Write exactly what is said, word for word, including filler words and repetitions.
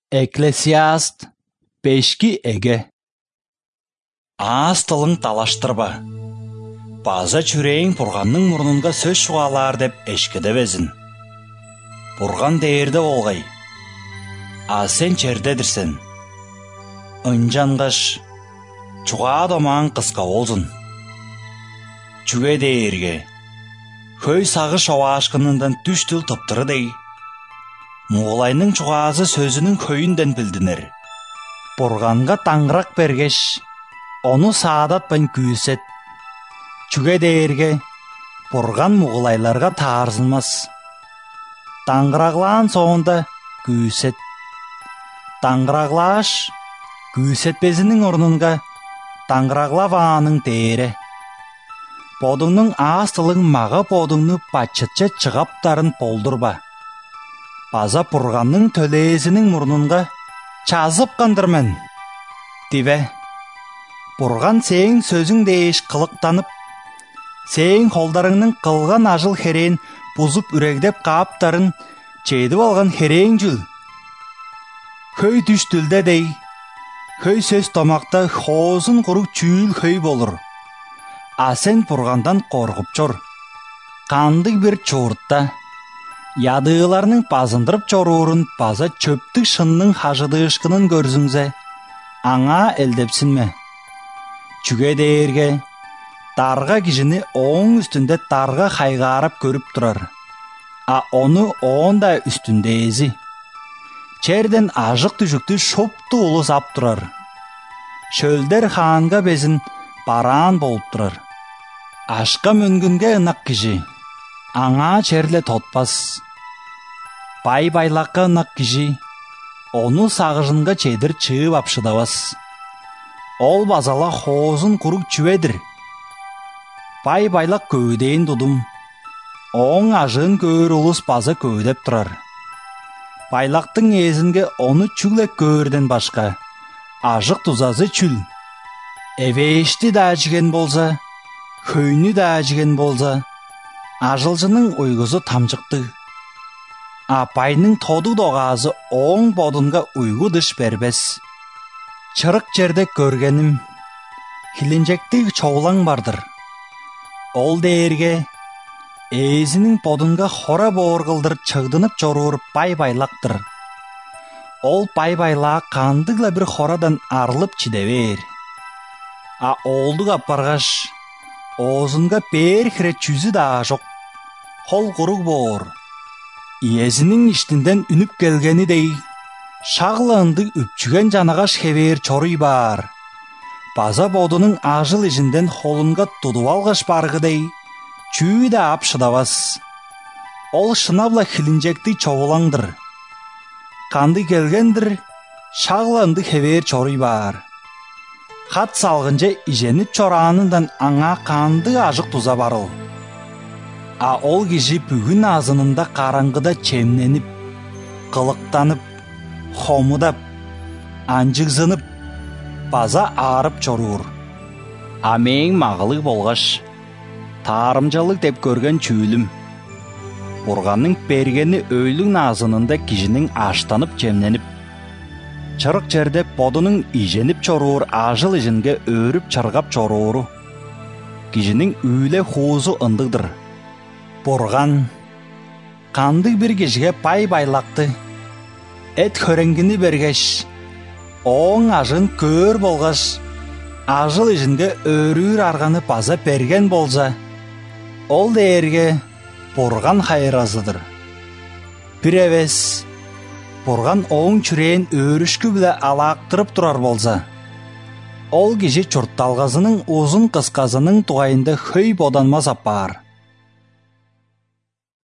Экклесиаст бешки эге. Аз тылың талаштырба. База чүрең Бурганның мұрнынға сөз шуалар деп эшкеде безін. Бурган дейірді олғай. А сен чердедірсен. Үнжанғаш, чуға адаман қысқа олзын. Чүге дейірге. Хөй сағы шауа ашқынындан түштіл тұптыры дей. Мұғылайның чуғазы сөзінің хөйінден білдінер. Бурганға таңғырақ бергеш, оны саадатпен күйсет. Чүге дейірге, Бурган мұғылайларға тарзылмас. Таңғырағлаан соғында күйсет. Таңғырағлаш, күйсет безінің орнынға таңғырағлаваның дейірі. Бодыңның астылың маға бодыңны бачытчы чығаптарын болдырба. База Бурганның төлезінің мұрнынға чазып қандырмен. Диве, Бурган сең сөзің дейіш қылықтанып, сең қолдарыңның қылған ажыл херен бұзып үрегдеп қаптарын чейдіп алған херең жүл. Хөй түштілді дей, хөй сөз тамақта хозын құрық чүйіл хөй болыр. А сен Бургандан қорғып чор. Қандық бір чуыртта, ядығыларының базындырып чоруырын база чөптік шынның хажыдышқының көрзіңзе, аңа әлдепсінме. Чүге дейірге, дарға кижіні оң үстінде дарға қайғарып көріп тұрар. А оны оңда үстінде езі. Черден ажық түжікті шопты ұлыс ап тұрар. Шөлдер ханға безін баран болып тұрар. Ашқа мөнгінге ынақ кижі, аңа черле тотпас. Бай-байлаққа ынақ кижі, оны сағыжынға чедір чыып апшыдавас. Ол базала хозын құрук чүведір. Бай-байлақ көйдейін дудым. Оң ажын көр ұлыс база көйдеп тұрар. Байлақтың езінге оны чүглек көрден башқа. Ажық тузазы чүл. Эвешті да әжіген болса, хүйні да әжіген болса, ажылжының ойгызы тамжықты. Апайның тоды доғазы оң бодынға ұйғы дыш бербес. Чырық жерде көргенім, хиленжектік чоулаң бардыр. Ол дейірге, езінің бодынға хора боғырғылдыр чығдынып жоруыр бай-байлақтыр. Ол бай-байлақ қандығла бір хорадан арылып чидевер. А олдық апарғаш, озынға бер хіре чүзі да жоқ. Қол құруг бор. Иезінің іштінден үніп келгені дей, шағыланды үпчіген жанағаш хевер чорый бар. База бодының ажыл ежінден холынға тұду алғаш барғы дей, чүй да ап шыдавас. Ол шынабла хилінжекті чоғылаңдыр. Қанды келгендір, шағыланды хевер чорый бар. Қат салғынже иженіп чоранындан аңа қанды ажық туза барыл. А ол кежі бүгін азынында қараңғыда чемненіп, қылықтанып, хомудап, анжықзынып, база арып чоруыр. Амең мағылық болғаш, тарымжалық деп көрген чүйлім. Бурганның бергені өйлің азынында кежінің аштанып чемненіп, чырық жерде бодының иженіп чоруыр ажыл ижінге өріп чырғап чоруыру. Кежінің үйле хузу ындығдыр. Бурган, қандық бір кежіге бай-байлақты, әт хөреңгіні бергеш, оң ажын көр болғаш, ажыл ижінге өрір арғаны база берген болса, ол дейірге Бурган хайразыдыр. Бір әвес, Бурган оң чүрейін өрішкі біле алақтырып тұрар болса, ол кежі чұртталғазының ұзын қысқазының туғайында хөй боданмаз апар.